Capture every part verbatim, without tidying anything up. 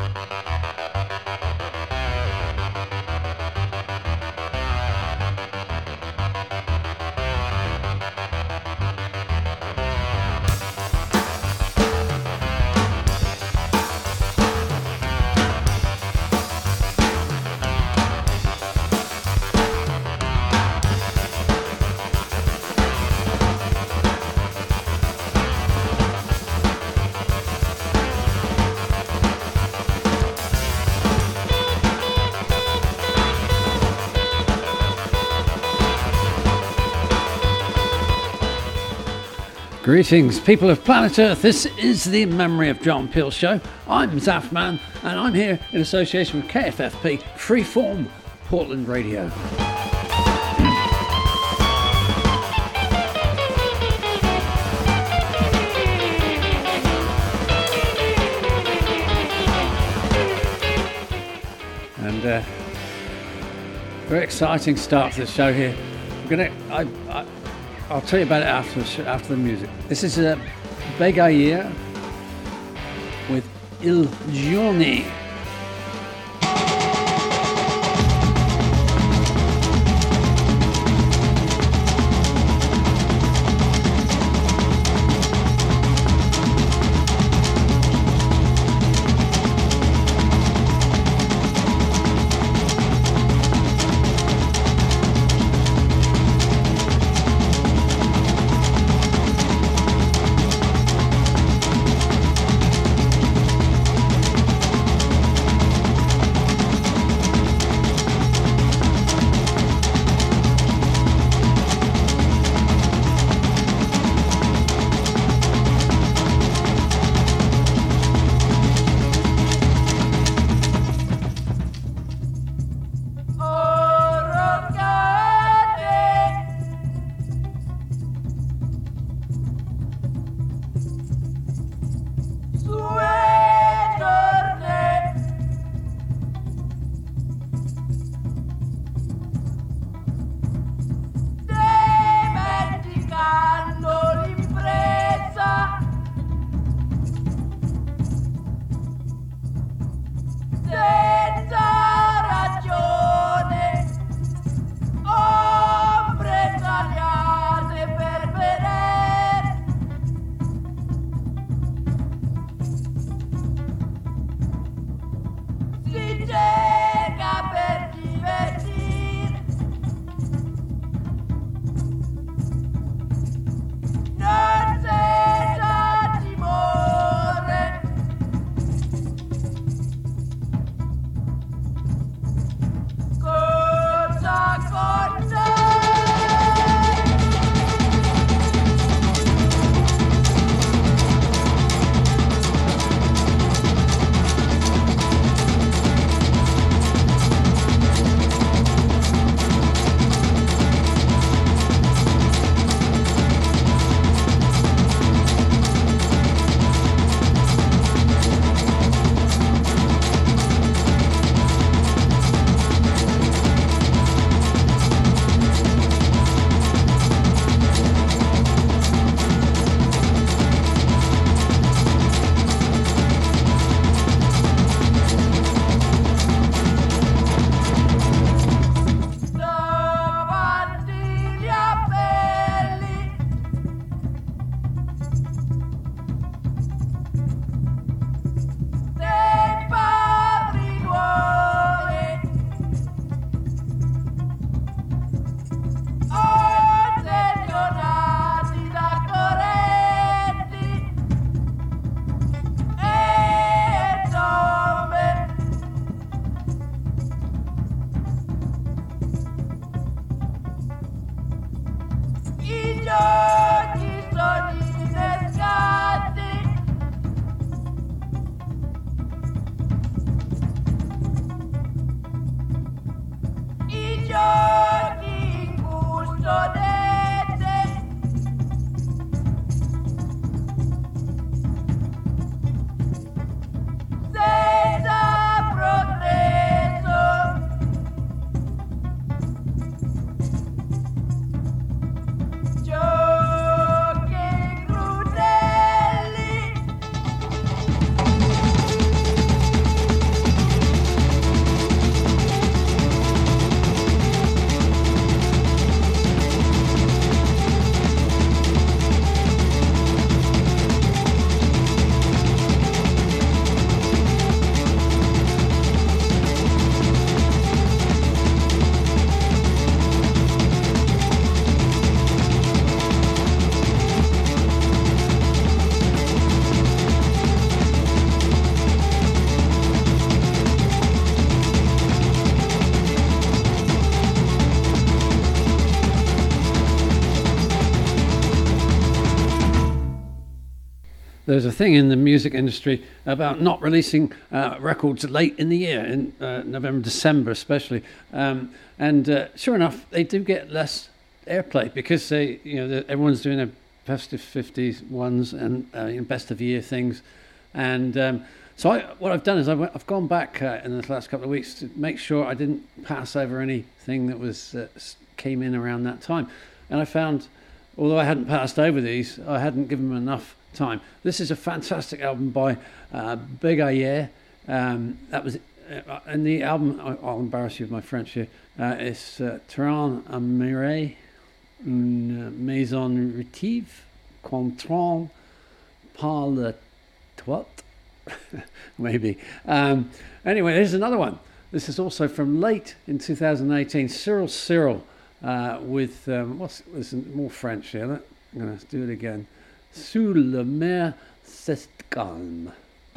Greetings, people of planet Earth. This is the Memory of John Peel show. I'm Zafman, and I'm here in association with K F F P Freeform Portland Radio. And uh, very exciting start to the show here. I'm gonna. I, I, I'll tell you about it after the, after the music. This is a uh, Begayer with Il Giorni. there's a thing in the music industry about not releasing uh, records late in the year, in uh, November, December especially. Um, and uh, sure enough, they do get less airplay because they, you know, everyone's doing their festive fifties ones and uh, best of year things. And um, so I, what I've done is I've, I've gone back uh, in the last couple of weeks to make sure I didn't pass over anything that was uh, came in around that time. And I found, although I hadn't passed over these, I hadn't given them enough time. This is a fantastic album by uh, Big Ayer. Um, that was, uh, and the album, I'll embarrass you with my French here, uh, it's uh, Terrain à Mireille, une maison rétive, contraint par le toit, maybe. Um, anyway, here's another one. This is also from late in two thousand eighteen, Cyril Cyril, uh, with, um, what's, this is more French here, I'm going to do it again. Sous la mer, c'est calme.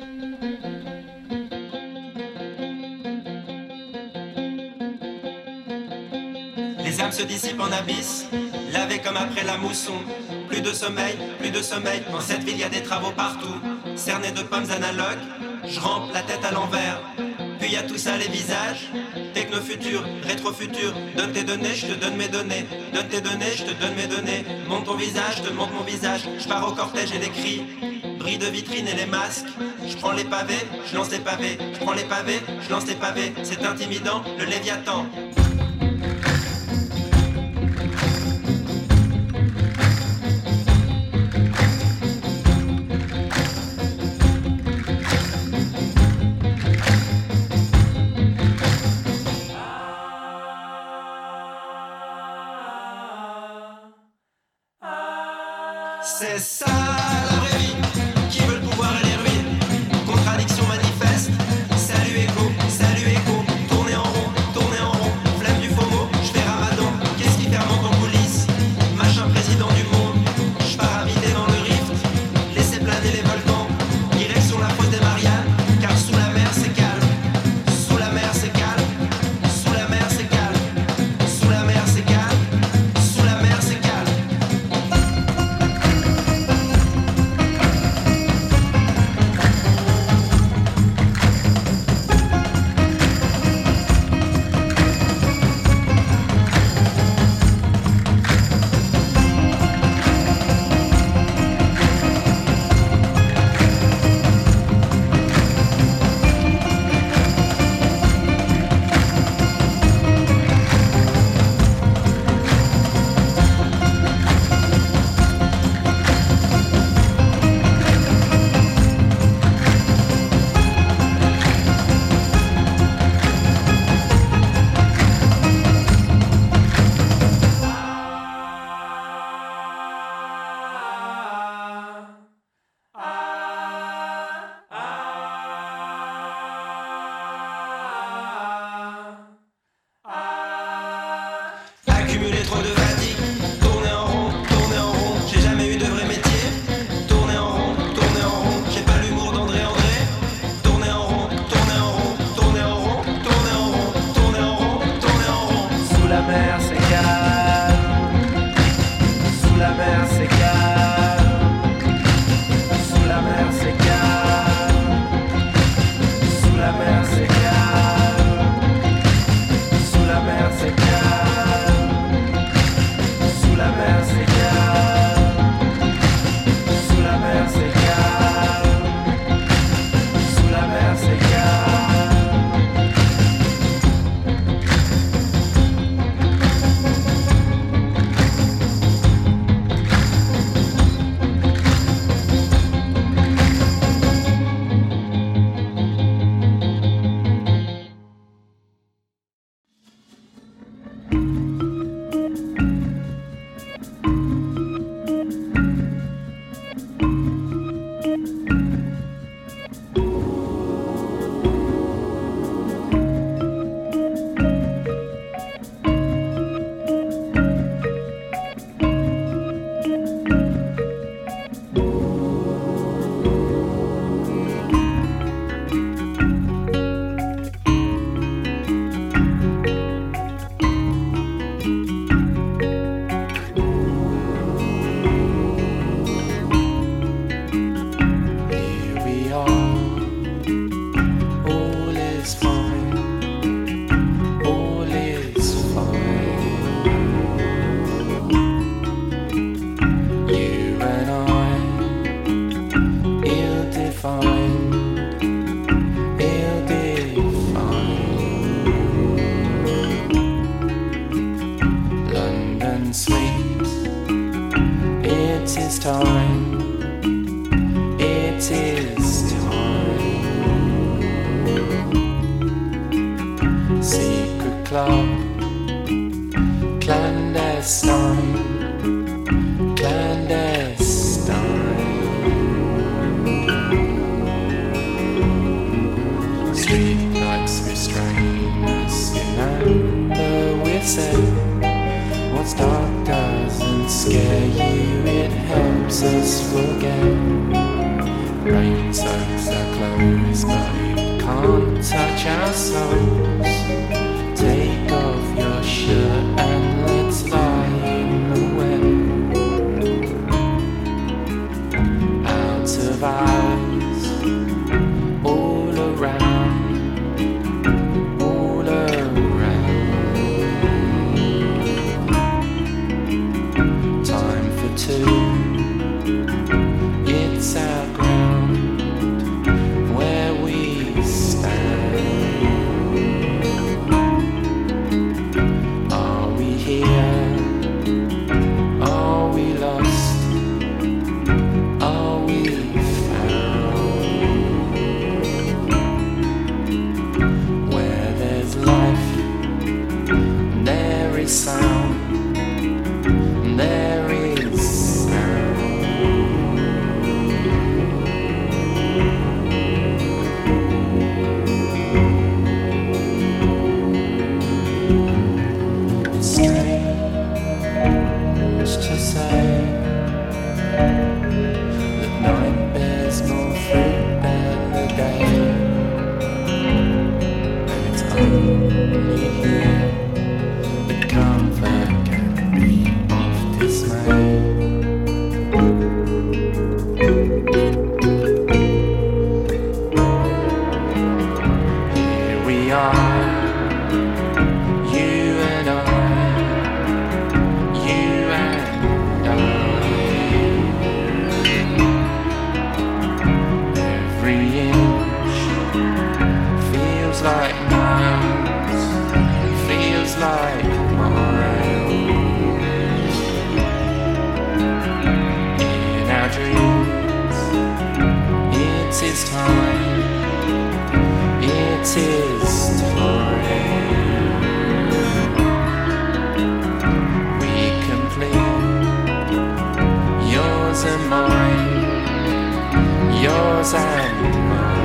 Les âmes se dissipent en abysse, lavées comme après la mousson. Plus de sommeil, plus de sommeil, dans cette ville y a des travaux partout. Cerné de pommes analogues, je rampe la tête à l'envers. Puis y a tout ça les visages, techno-futur, rétro-futur. Donne tes données, je te donne mes données. Donne tes données, je te donne mes données. Monte ton visage, je te montre mon visage. Je pars au cortège et les cris, bris de vitrine et les masques. Je prends les pavés, je lance les pavés. Je prends les pavés, je lance les pavés. C'est intimidant, le Léviathan. C'est ça la vraie vie, qui veut le pouvoir et les ruines. Contradiction manifeste, salut écho, salut écho. Tourner en rond, tourner en rond, flemme du FOMO, je fais ramadan. Qu'est-ce qui fermente en coulisses? Machin président du monde, je pars habiter dans le rift. Laissez planer les volcans, direction la fosse des Mariannes. Car sous la mer c'est calme, sous la mer c'est calme, sous la mer c'est calme, sous la mer c'est calme, sous la mer c'est calme. love, clandestine, clandestine. Streetlights restrain us, remember we said, what's dark doesn't scare you, it helps us forget. Rain soaks our clothes, but it can't touch our souls. Take off your shirt and let's lie in the wet. Out of eyes, all around, all around. Time for two, it's our ground, where we stand. Are we here? Are we lost? Are we found? Where there's life, there is sound, there is sound. It's strange to say that night bears more fruit than the day, and it's only here that comfort can be of dismay. Here we are, you and I, you and I. Every inch feels like miles, feels like miles. In our dreams, it is time, it is time. We complete yours and mine, yours and mine.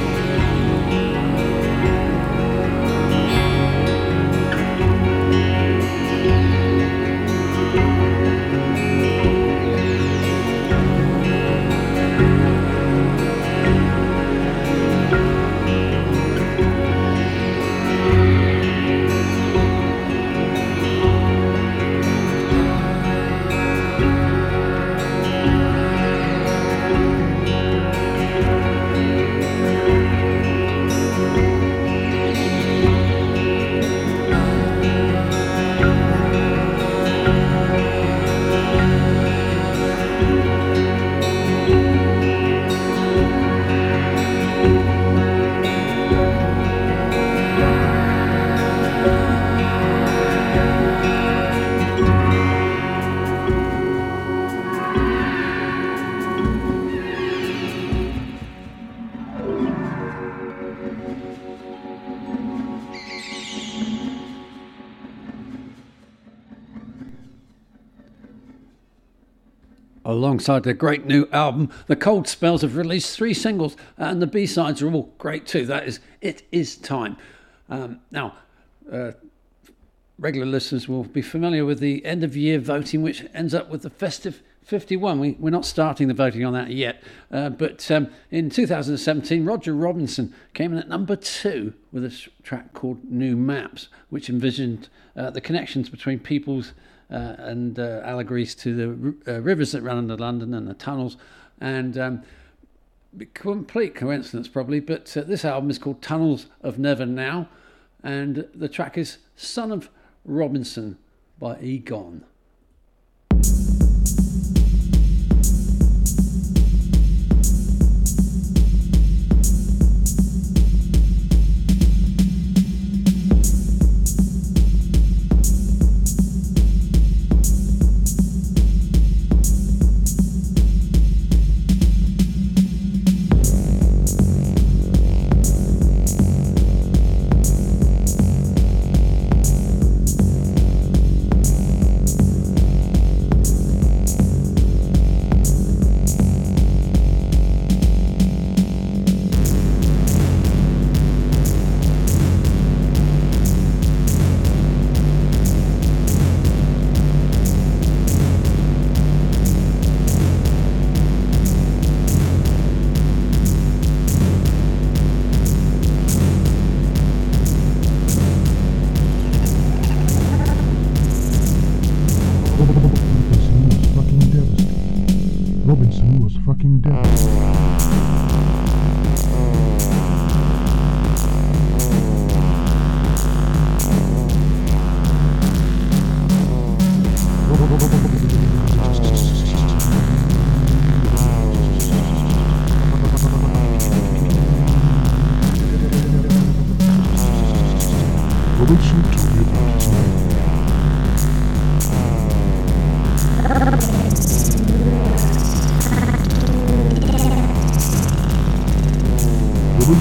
Alongside their great new album, the Cold Spells have released three singles, and the B-sides are all great too. That is It Is Time. Um, now, uh, regular listeners will be familiar with the end of year voting, which ends up with the festive fifty-one. We, we're not starting the voting on that yet, uh, but um, in two thousand seventeen, Roger Robinson came in at number two with a track called New Maps, which envisioned uh, the connections between people's Uh, and uh, allegories to the uh, rivers that run under London and the tunnels, and um, complete coincidence probably, but uh, this album is called Tunnels of Never Now, and the track is Son of Robinson by Egon.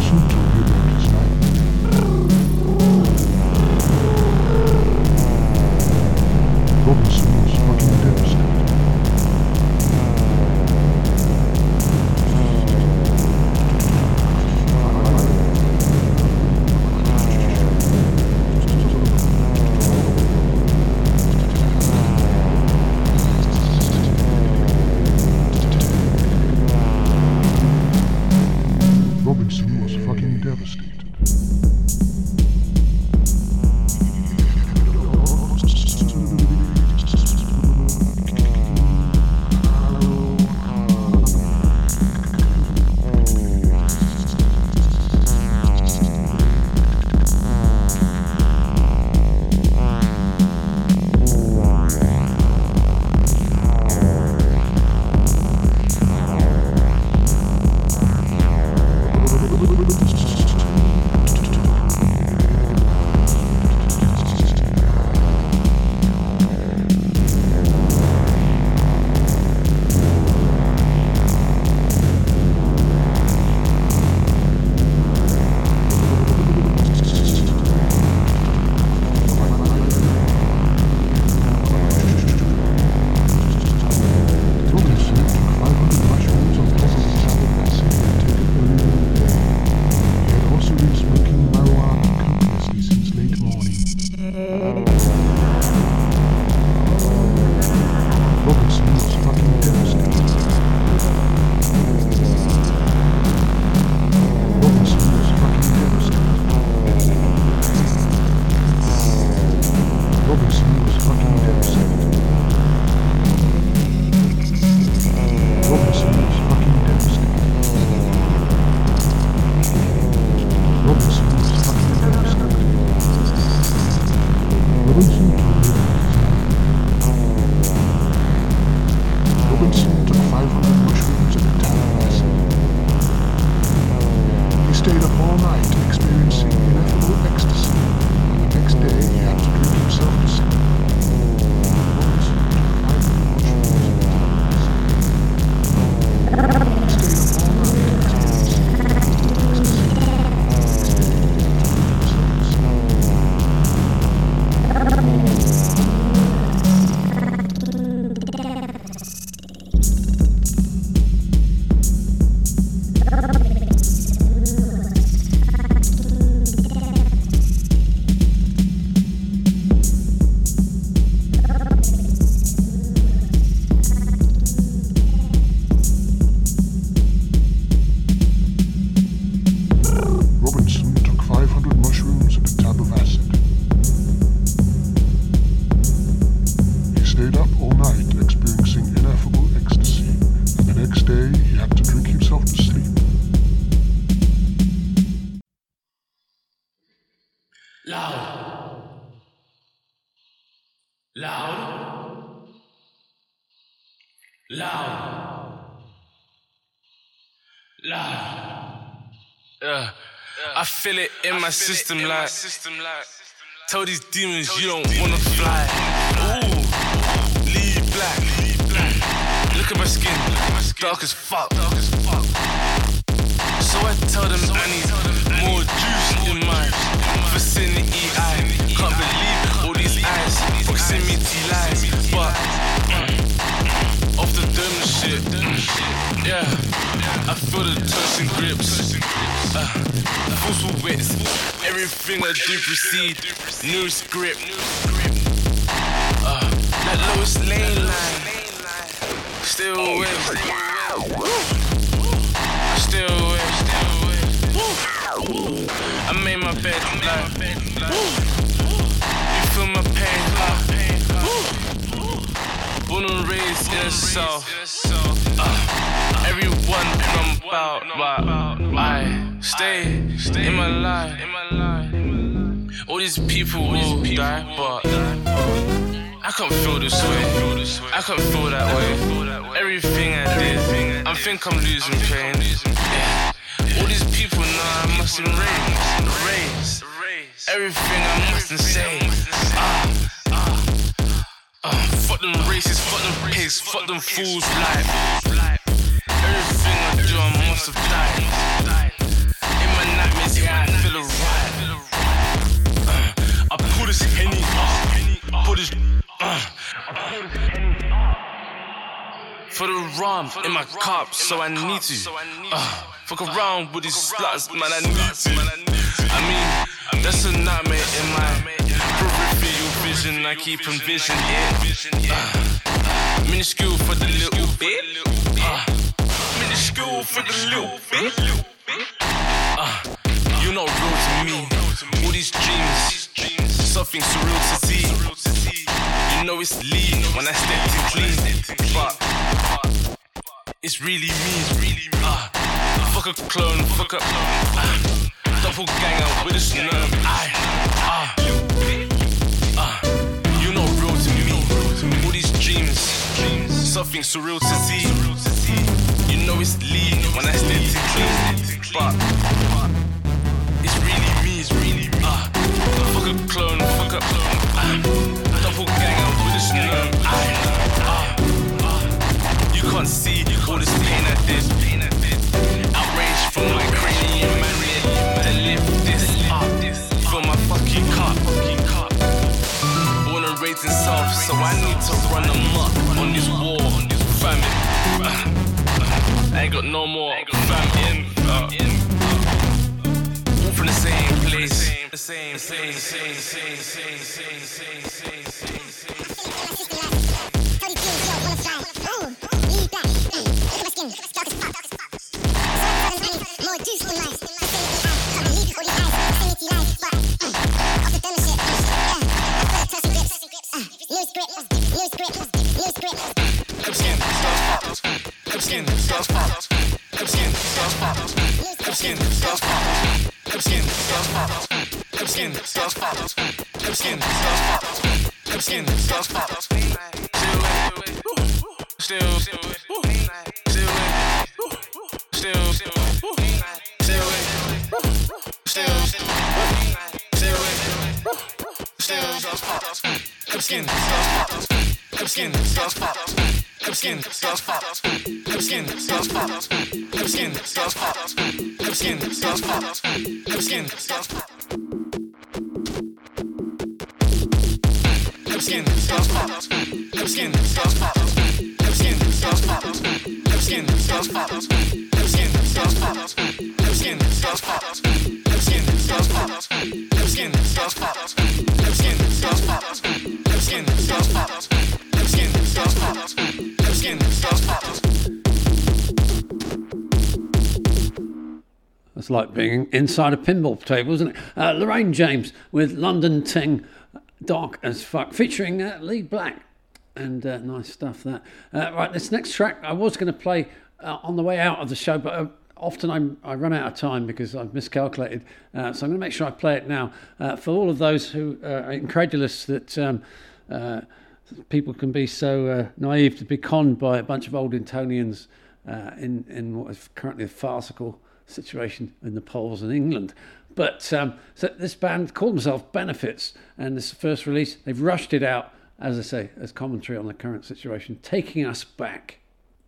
Yeah, I feel it in my system like. Tell these demons you don't wanna fly. Ooh, lead black. Look at my skin, dark as fuck. So I tell them I need more juice in my vicinity. I can't believe all these eyes, proximity lies, but mm, off the dumb shit. Yeah, I feel the touch and grips. Uh, Full wits, everything I do proceed. New script. Uh, that lowest lane line. Still with. Still with. I made my bed like. You feel my pain like. Born and raised in the south. Uh, everyone from about, but I stay in my life. All these people will die, but I can't feel this way. I can't feel that way. Everything I did, I think I'm losing pain. Yeah. All these people know I must erase everything I mustn't say. Ah, ah, ah. Fuck them racists, fuck them pigs, fuck them fools. Life. Everything I do, I must have died. In my for the rum in my cup, so I need to. Uh, fuck around with these sluts, man, I need to. I mean, that's a nightmare in my peripheral vision. I keep envisioning it. Uh, minuscule for the little bit. Uh, minuscule for the little bit. Uh, you're not real to me. All these dreams, something surreal to see. You know it's lean when I step in clean, but it's really me. Uh, fuck a clone, fuck a uh, double gang out with a snub. I, uh, uh, you're not real to me. All these dreams, something surreal to see. You know it's lean when I step in clean, but it's really me. It's really me. Uh, fuck a clone, fuck a uh, double gang out with a snub. I, uh, uh, you can't see all this pain I did. Outrage from my cranium, man, to lift this up. Fill my fucking cup. Born and raised in South, so I need to run amok on this war. Famine. I ain't got no more famine. Uh, all from the same place. The same, same, same, same, same, same, same, same, same, same. It's like being inside a pinball table, isn't it? Uh, Lorraine James with London Ting, Dark as Fuck, featuring uh, Lee Black. And uh, nice stuff, that. Uh, right, this next track I was going to play uh, on the way out of the show, but uh, often I'm, I run out of time because I've miscalculated. Uh, so I'm going to make sure I play it now. Uh, for all of those who are incredulous that um, uh, people can be so uh, naive to be conned by a bunch of old Intonians uh, in, in what is currently a farcical situation in the polls in England. But um, so this band called themselves Benefits, and this first release, they've rushed it out, as I say, as commentary on the current situation, taking us back.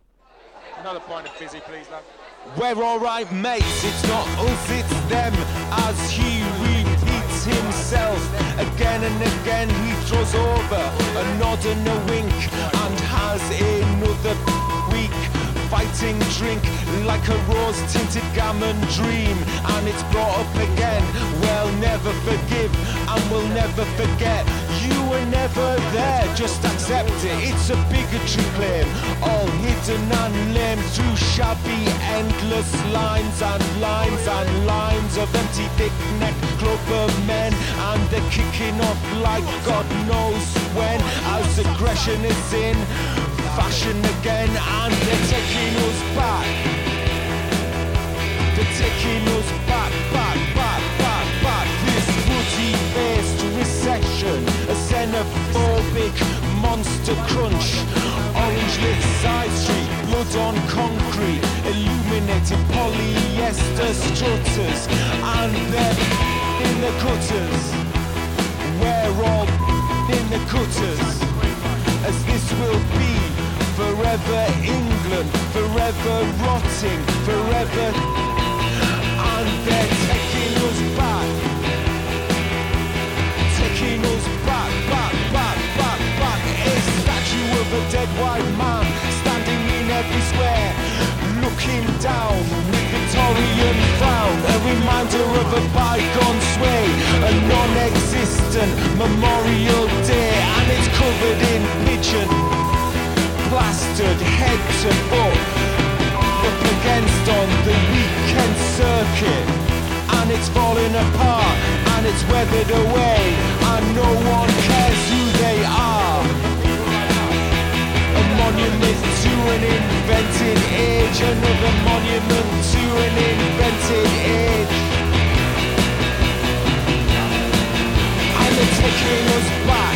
Another pint of fizzy, please, love. We're alright, mates, it's not us, it's them. As he repeats himself again and again, he throws over a nod and a wink and has another week. Fighting drink like a rose-tinted gammon dream, and it's brought up again. We'll never forgive and we'll never forget. You were never there, just accept it. It's a bigotry claim, all hidden and lame through shabby, endless lines and lines and lines of empty, thick-necked clubber men, and they're kicking off like God knows when, as aggression is in fashion again, and they're taking us back. They're taking us back, back, back, back, back. This woody-faced recession, a xenophobic monster crunch. Orange-lit side street, blood on concrete, illuminated polyester strutters, and they're in the gutters. We're all in the gutters, as this will be. Forever England, forever rotting, forever, and they're taking us back, taking us back, back, back, back, back. A statue of a dead white man standing in bygone sway, a non-existent Memorial Day, and it's covered in pigeon, plastered head to foot, up against on the weekend circuit, and it's falling apart, and it's weathered away, and no one cares who they are. A monument to an invented age, another monument to an invented age. And they're taking us back,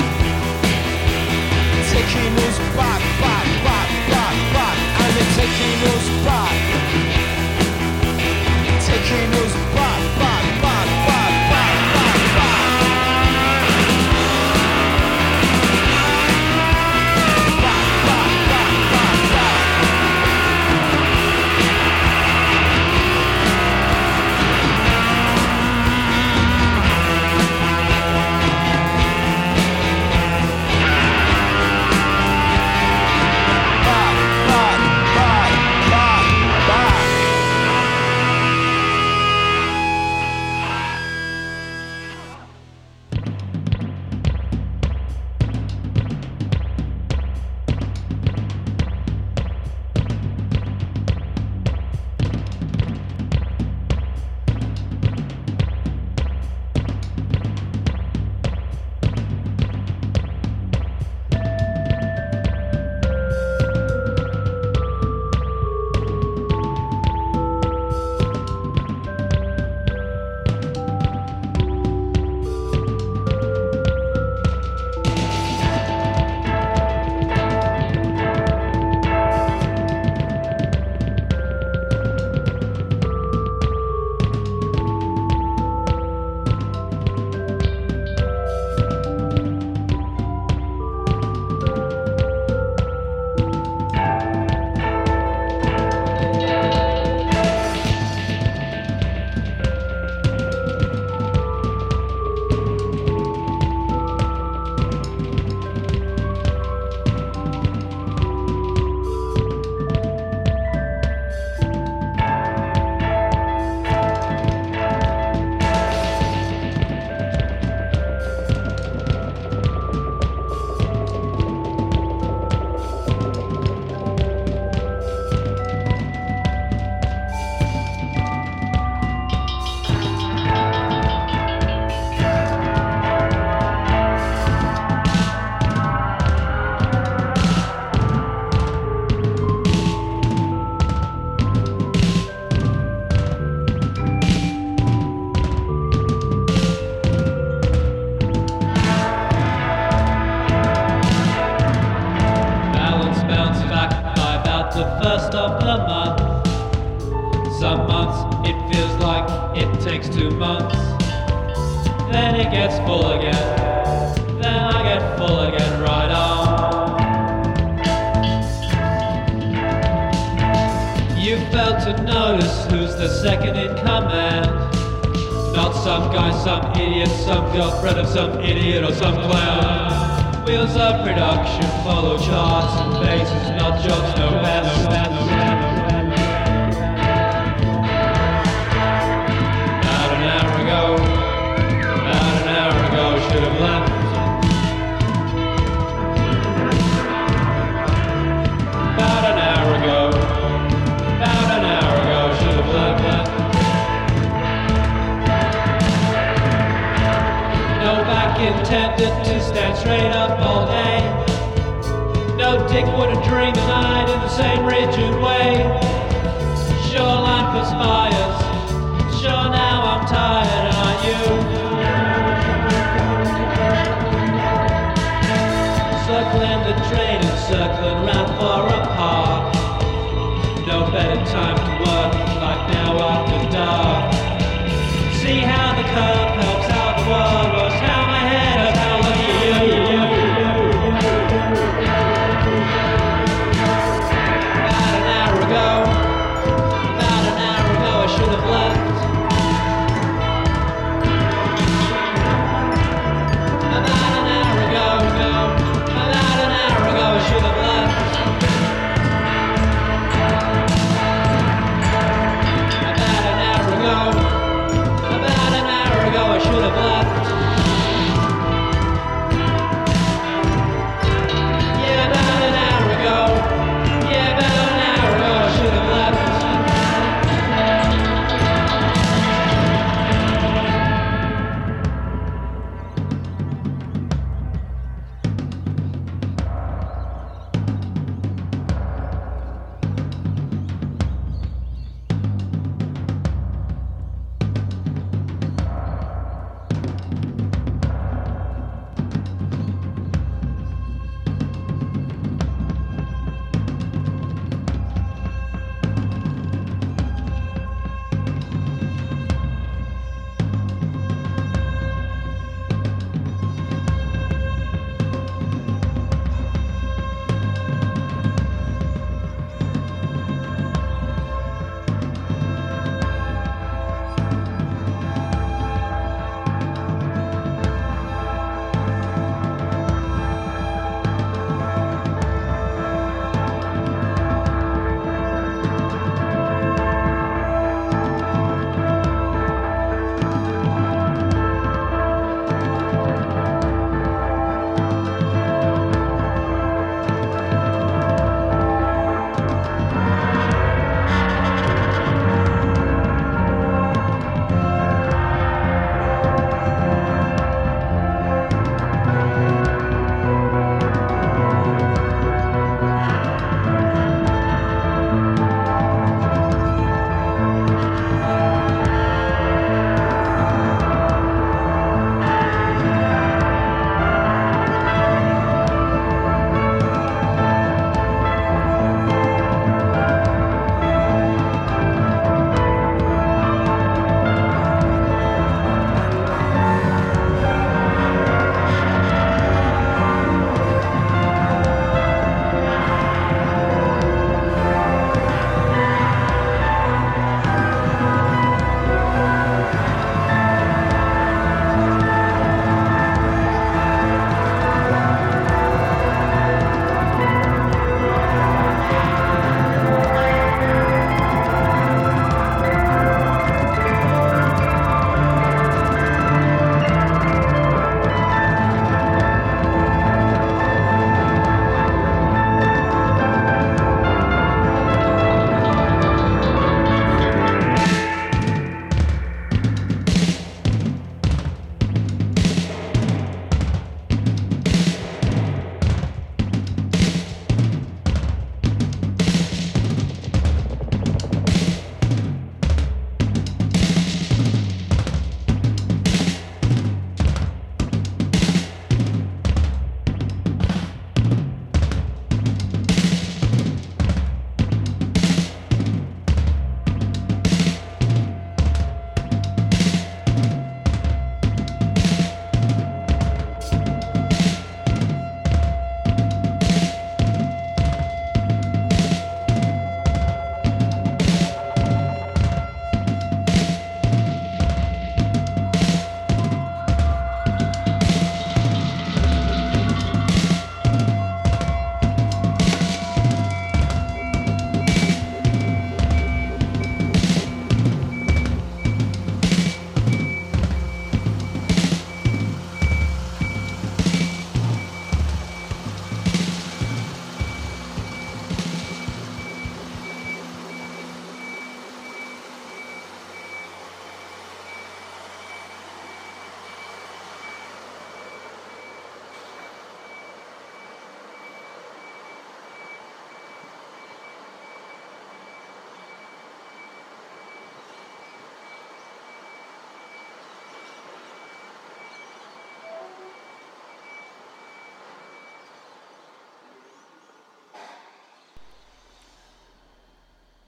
taking us back, back, back, back, back. And they're taking us back, taking us back, back, back, back, back, back, back.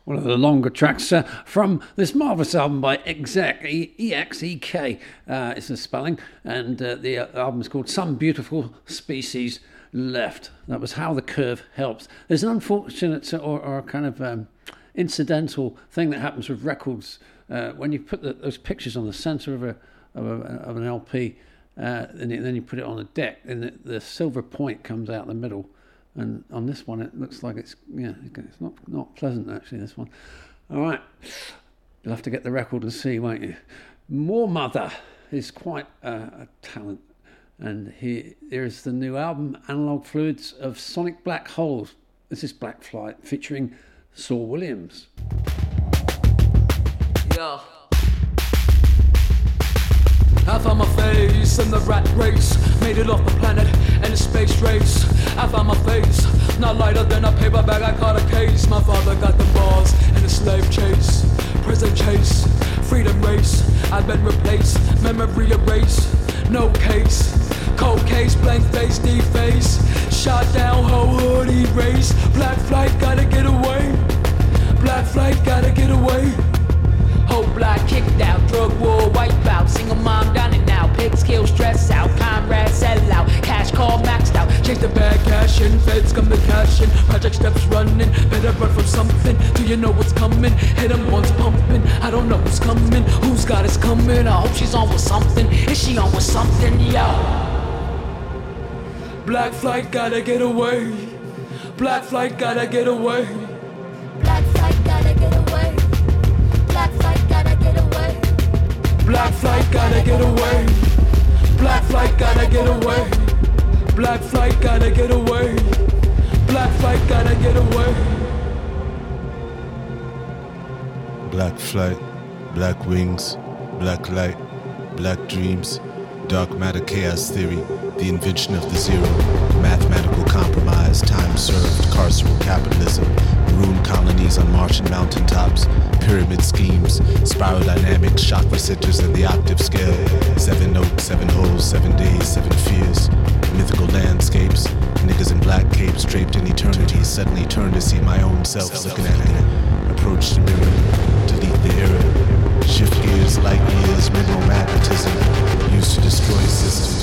one of the longer tracks uh, from this marvellous album by Exek, E X E K uh, is the spelling, and uh, the uh, album is called Some Beautiful Species Left. That was How the Curve Helps. There's an unfortunate or, or kind of um, incidental thing that happens with records uh, when you put the, those pictures on the centre of, a, of, a, of an L P, uh, and then you put it on a deck, and the, the silver point comes out the middle. And on this one, it looks like it's, yeah, it's not not pleasant, actually, this one. All right. You'll have to get the record and see, won't you? More Mother is quite uh, a talent. And here, here's the new album, Analog Fluids of Sonic Black Holes. This is Black Flight, featuring Saul Williams. Yeah. I found my face in the rat race, made it off the planet and the space race. I found my face, not lighter than a paper bag, I caught a case. My father got the bars in a slave chase, prison chase, freedom race. I've been replaced, memory erased, no case. Cold case, blank face, deface. Shot down, whole hood erased. Black flight, gotta get away. Black flight, gotta get away. Whole block kicked out, drug war, wipe out. Single mom down and out, pigs kill, stress out. Comrades sell out, cash call maxed out. Chase the bag, cash in, feds come to cash in. Project steps running, better run from something. Do you know what's coming? Hit them ones pumping, I don't know who's coming. Who's got us coming? I hope she's on with something. Is she on with something? Yo. Black flight, gotta get away. Black flight, gotta get away. Black flight, gotta get away. Black flight, gotta get away. Black flight, gotta get away. Black flight, gotta get away. Black flight, gotta get away. Black flight, gotta get away. Black flight, black wings, black light, black dreams, dark matter chaos theory, the invention of the zero, mathematical compromise, time served, carceral capitalism, maroon colonies on Martian mountaintops, pyramid schemes, spiral dynamics, chakra centers and the octave scale, seven notes, seven holes, seven days, seven fears, mythical landscapes, niggas in black capes draped in eternity, suddenly turned to see my own self looking at me, approach the mirror, delete the error, shift gears, light years, mineral magnetism, used to destroy systems.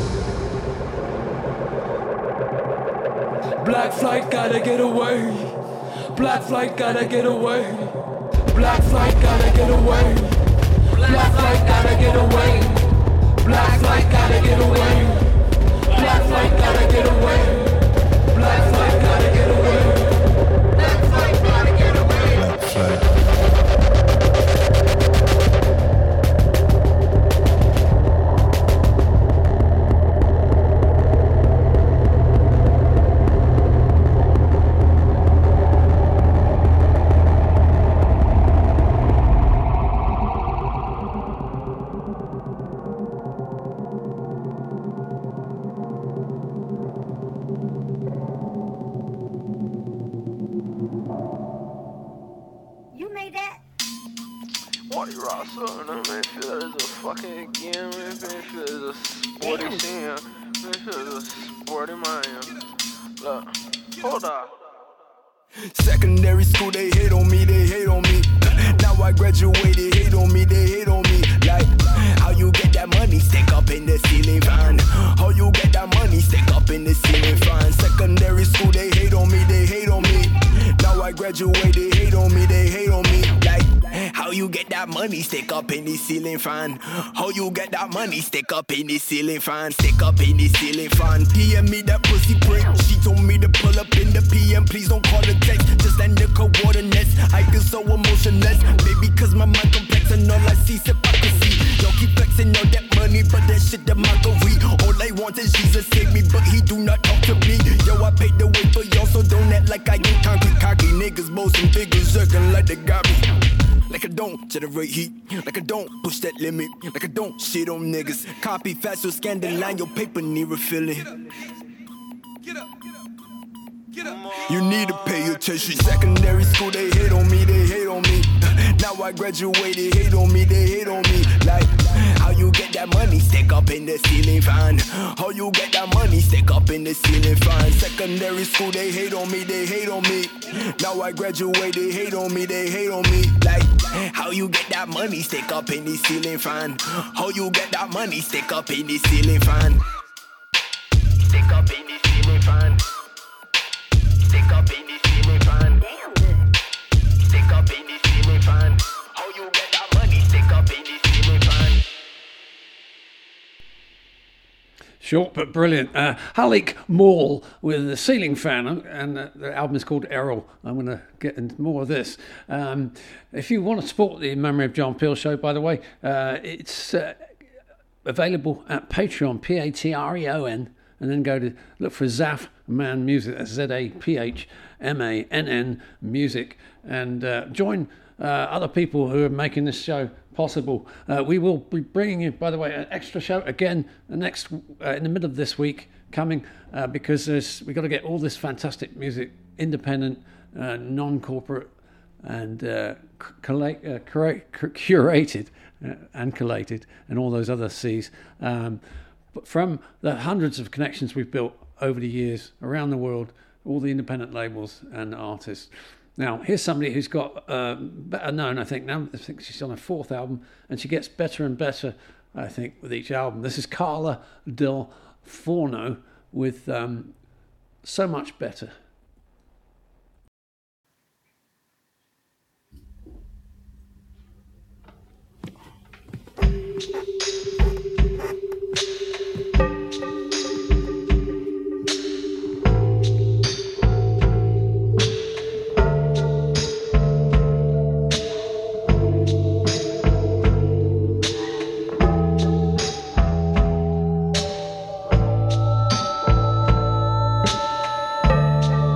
Black flight, gotta get away. Black flight, gotta get away. Black flight, gotta get away. Black flight, gotta get away. Black flight, gotta get away. Black flight, gotta get away. Black flight, gotta get away. Black flight, gotta get away. Black flight. Secondary school, they hate on me, they hate on me. Now I graduated, hate on me, they hate on me. Like, how you get that money, stick up in the ceiling fan. How you get that money, stick up in the ceiling fan. Secondary school, they hate on me, they hate on me. Now I graduated, hate on me, they hate on me. Like, how you get that money, stick up in the ceiling fan. How you get that money, stick up in the ceiling fan. Stick up in the ceiling fan. P M me that pussy prick. She told me to pull up in the P M, please don't call the text. Just end the coordinates. I feel so emotionless. Maybe cause my mind complex and all I see is hypocrisy. Y'all keep flexing on that money, but that shit the mockery. All I want is Jesus save me, but he do not talk to me. Yo, I paid the way for y'all, so don't act like I ain't concrete. Cocky niggas boasting figures, circling like they got me. Like I don't generate heat, like I don't push that limit, like I don't shit on niggas. Copy fast, so scan the line, your paper need refilling. Get up, get up, get up. You need to pay attention. Secondary school, they hate on me, they hate on me. Now I graduated, hate on me, they hate on me. Like, how you get that money, stick up in the ceiling fan. How you get that money, stick up in the ceiling fan. Second secondary school, they hate on me, they hate on me. Now I graduate, they hate on me, they hate on me. Like, how you get that money, stick up in the ceiling fan? How you get that money, stick up in the ceiling fan? Stick up in the ceiling fan. Stick up in the ceiling fan. Stick up in the ceiling fan. How you get that money, stick up in the ceiling fan? Short but brilliant. Uh, Halik Maul with the ceiling fan, and uh, the album is called Errol. I'm going to get into more of this. Um, if you want to support the In Memory of John Peel show, by the way, uh, it's uh, available at Patreon, P A T R E O N, and then go to look for Zaf Man Music, that's Z A P H M A N N Music, and uh, join uh, other people who are making this show possible. Uh, we will be bringing you, by the way, an extra show again the next uh, in the middle of this week coming uh, because there's, we've got to get all this fantastic music, independent, uh, non-corporate, and uh, colla- uh, cura- curated uh, and collated, and all those other C's. Um, but from the hundreds of connections we've built over the years around the world, all the independent labels and artists. Now, here's somebody who's got uh, better known, I think, now. I think she's on her fourth album, and she gets better and better, I think, with each album. This is Carla Del Forno with um, So Much Better. Thank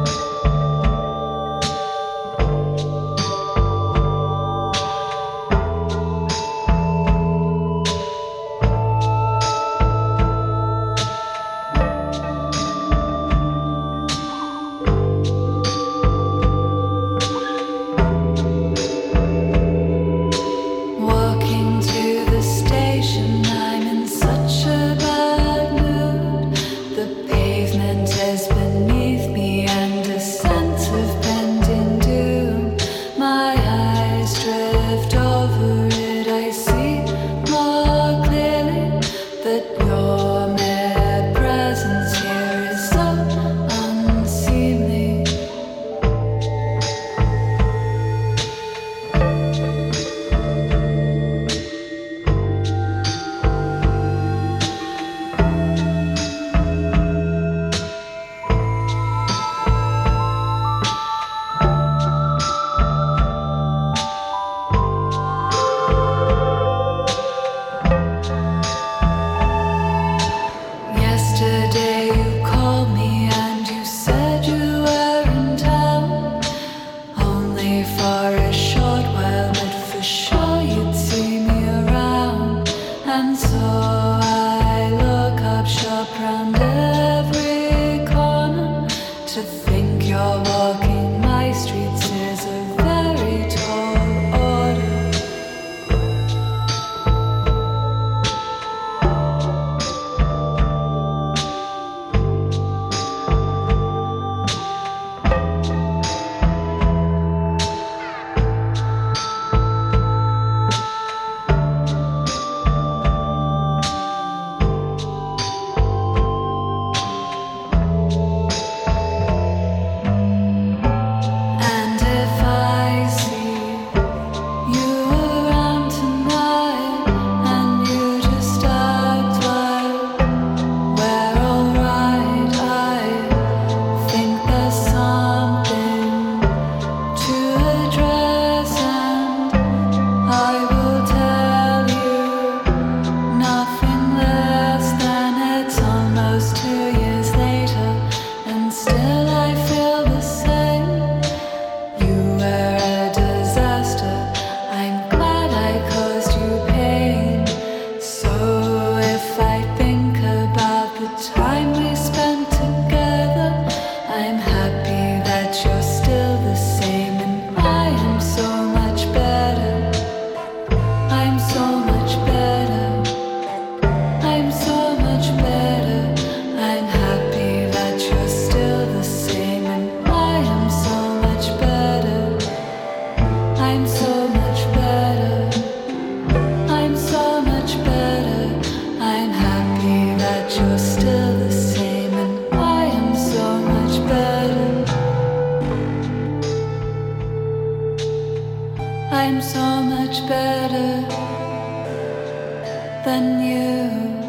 than you.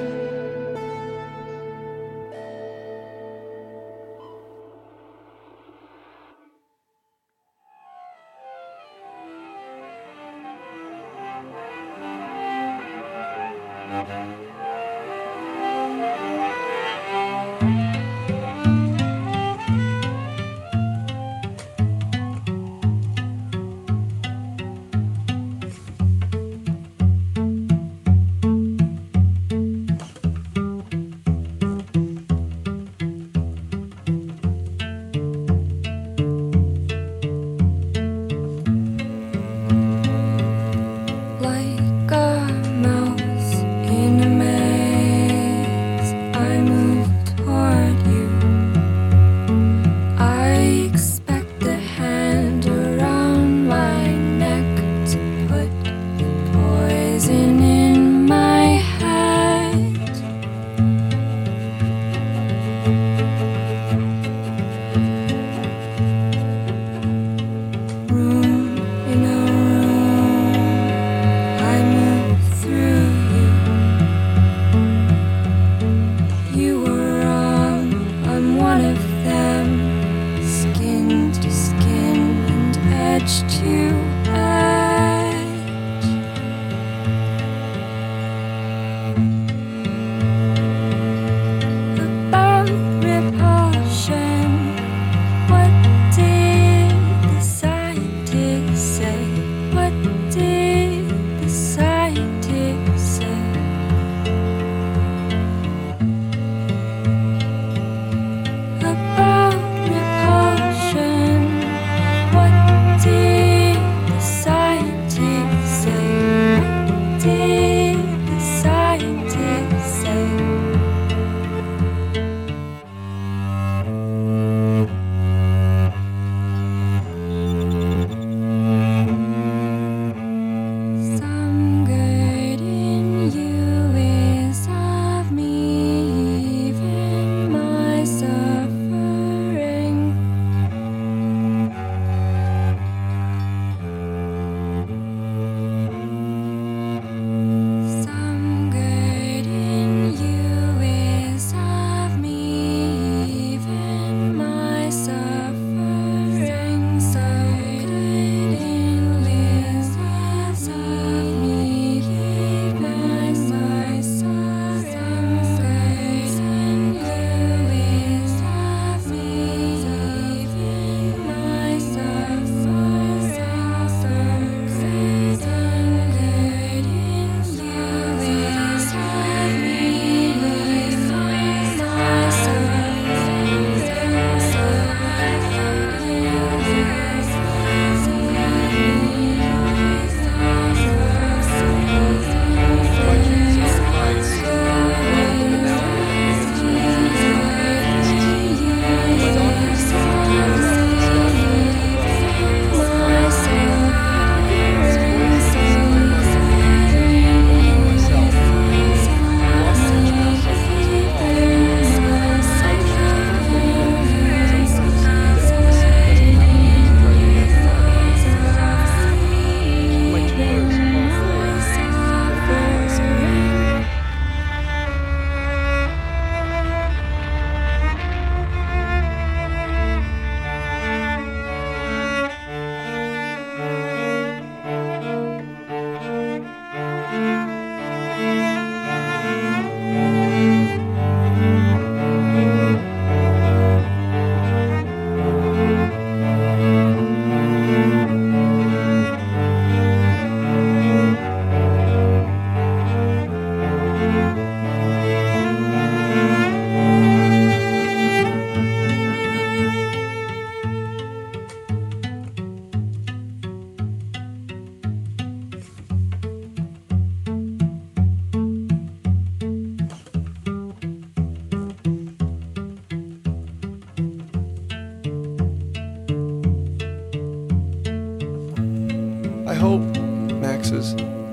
I hope, Max's,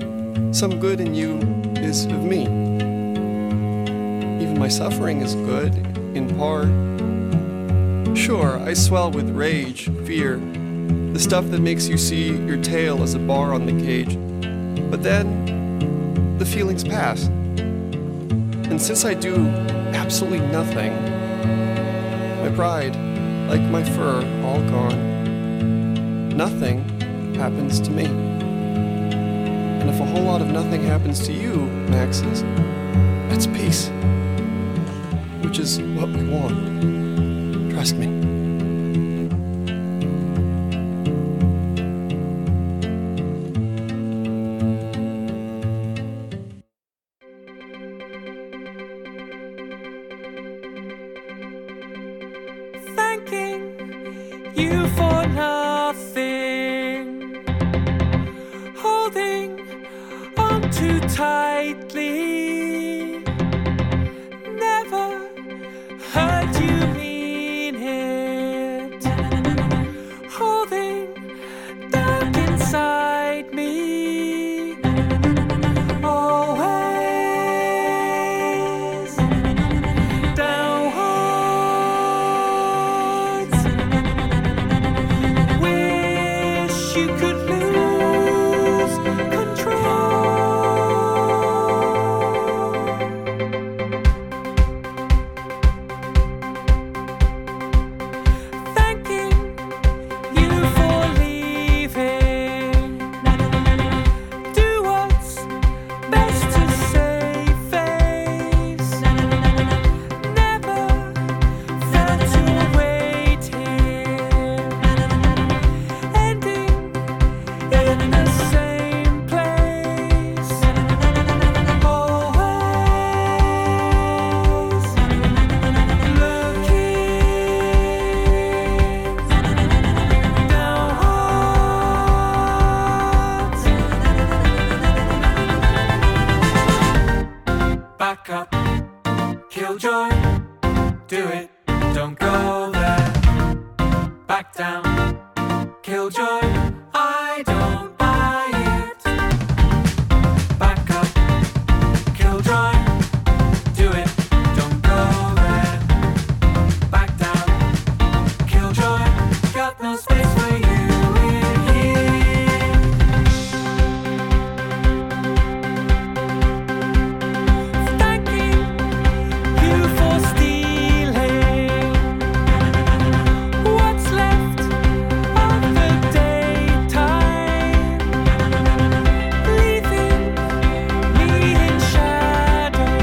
some good in you is of me. Even my suffering is good, in part. Sure, I swell with rage, fear, the stuff that makes you see your tail as a bar on the cage. But then, the feelings pass. And since I do absolutely nothing, my pride, like my fur, all gone, nothing happens to me. And if a whole lot of nothing happens to you, Maxes, that's peace. Which is what we want. Trust me. You for nothing, holding on too tightly, never heard you mean it, holding dark inside me, always downwards. You could lose control. Thanking you for leaving. Do what's best to save face. Never felt to wait here. Ending in the same place, always looking downwards. Back up, Killjoy, do it, don't go there. Back down, Killjoy, I don't buy it. Back up, Killjoy, do it, don't go there. Back down, Killjoy, got no space for you in here. Thanking you for stealing what's left of the daytime, leaving me in shadow,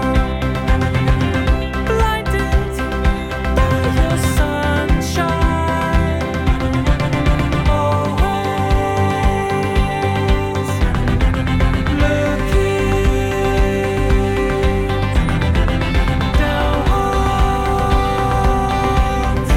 blinded by your sunshine, always looking downwards.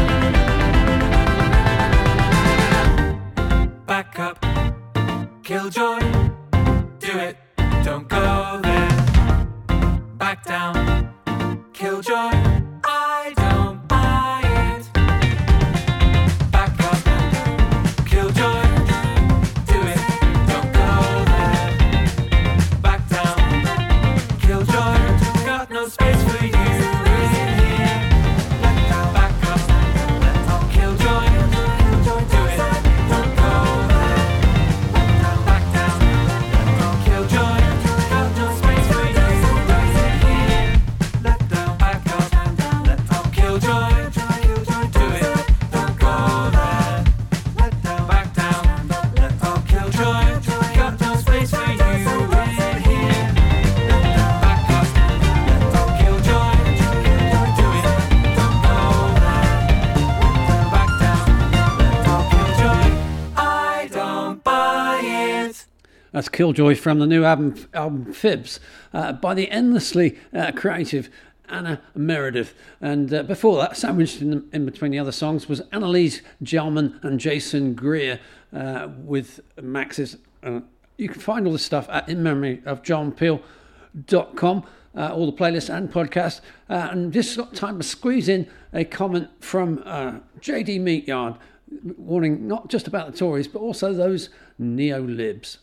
Back up, Killjoy, do it, don't go there. Back down, Killjoy, I don't buy it. Back up, Killjoy, do it, don't go there. Back down, Killjoy, got no space for you in here. Back up, Killjoy, do it, don't go there. Back down, Killjoy, got no space for you in here. Let down, back up, Killjoy, do it, don't go there. Let down, back down, Killjoy, got no space for you in here. Back up, Killjoy, do it, don't go there. Back down, Killjoy, I don't buy it. That's Killjoy from the new album, album Fibs, uh, by the endlessly uh, creative Anna Meredith. And uh, before that, sandwiched in, in between the other songs, was Annalise Gelman and Jason Greer uh, with Max's. Uh, you can find all this stuff at in memory of john peel dot com, uh, all the playlists and podcasts. Uh, and just got time to squeeze in a comment from uh, J D Meatyard, warning not just about the Tories, but also those neo-libs.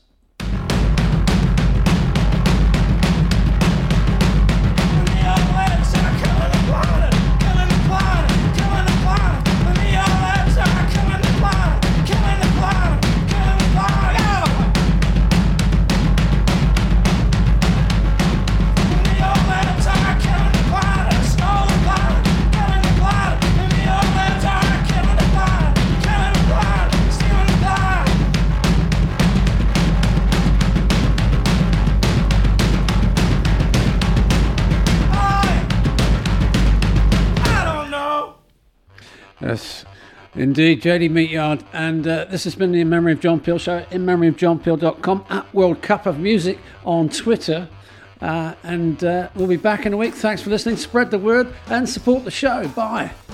Yes, indeed, J D Meatyard. And uh, this has been the In Memory of John Peel show, in memory of john peel dot com, at World Cup of Music on Twitter. Uh, and uh, we'll be back in a week. Thanks for listening. Spread the word and support the show. Bye.